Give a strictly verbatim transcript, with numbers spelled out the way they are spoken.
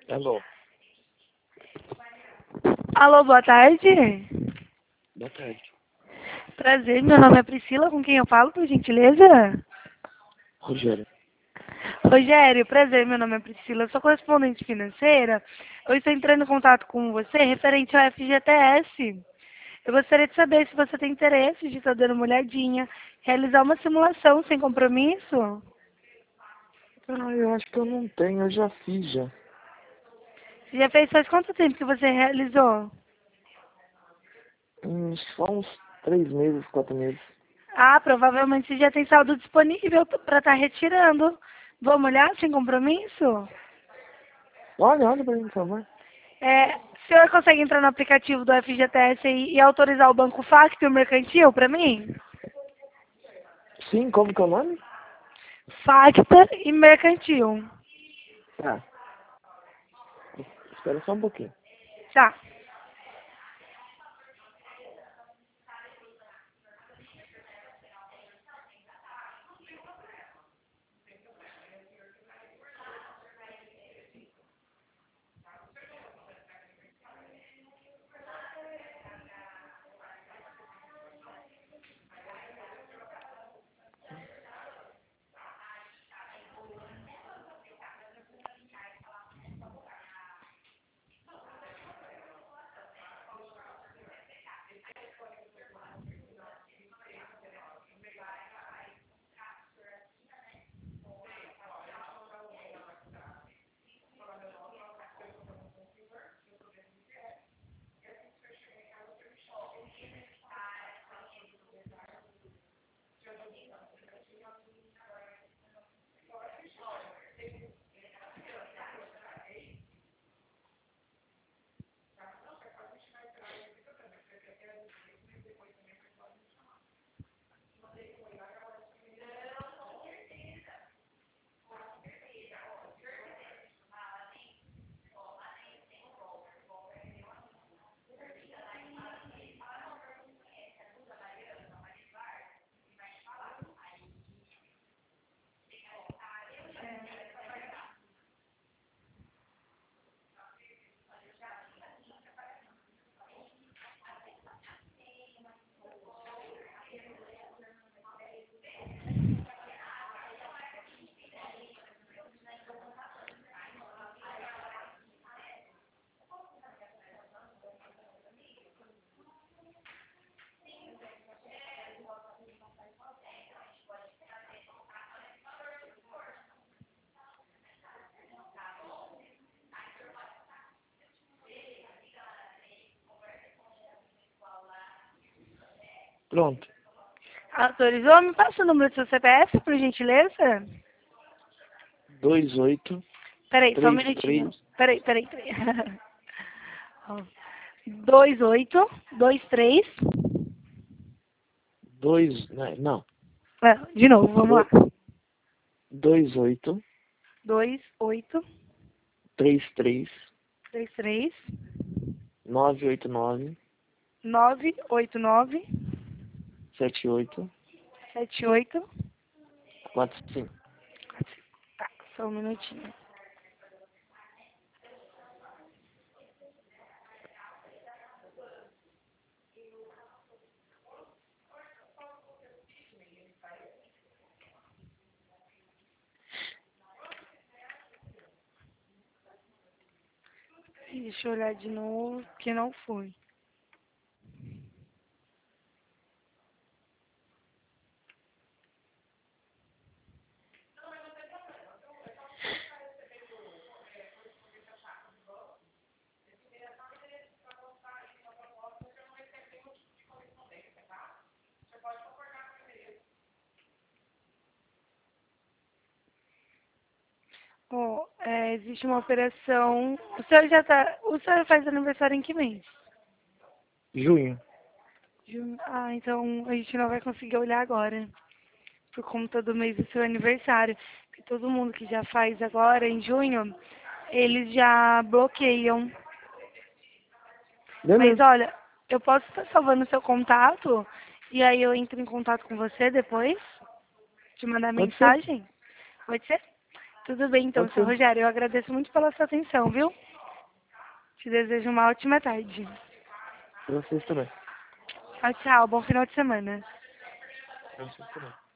Alô, Alô, boa tarde. boa tarde. Prazer, meu nome é Priscila, com quem eu falo, por gentileza? Rogério. Rogério, prazer, meu nome é Priscila, eu sou correspondente financeira. Eu estou entrando em contato com você referente ao F G T S. Eu gostaria de saber se você tem interesse de estar dando uma olhadinha, realizar uma simulação sem compromisso. Ah, eu acho que eu não tenho, eu já fiz já. Você já fez faz quanto tempo que você realizou? Uns, só uns três meses, quatro meses. Ah, provavelmente você já tem saldo disponível para estar retirando. Vamos olhar sem compromisso? Olha, olha pra mim, por favor. É, o senhor consegue entrar no aplicativo do F G T S e, e autorizar o Banco Facto Mercantil para mim? Sim, como que é o nome? Facta e Mercantil. Tá, espera só um pouquinho. Tá. Pronto. Autorizou? Me passa o número do seu C P F, por gentileza? Dois oito Peraí, só um três minutinho. três Peraí, peraí, peraí. Dois oito, dois três. dois, né, não. Ah, de novo, vamos lá. Do, dois oito Dois oito, três três três três, nove oito nove nove oito nove, sete oito sete oito. quatro cinco. Tá, só um minutinho. Deixa eu olhar de novo, que não foi. Ó, é, existe uma operação. O senhor já tá. O senhor faz aniversário em que mês? Junho. Junho. Ah, então a gente não vai conseguir olhar agora. Por conta do mês do seu aniversário. Porque todo mundo que já faz agora, em junho, eles já bloqueiam. Mas Beleza. olha, eu posso estar salvando o seu contato e aí eu entro em contato com você depois? Te mandar Pode ser. mensagem? Pode ser? Tudo bem, então, Pode seu ser. Rogério. Eu agradeço muito pela sua atenção, viu? Te desejo uma ótima tarde. Pra vocês também. Tchau, tchau. Bom final de semana. Pra vocês também.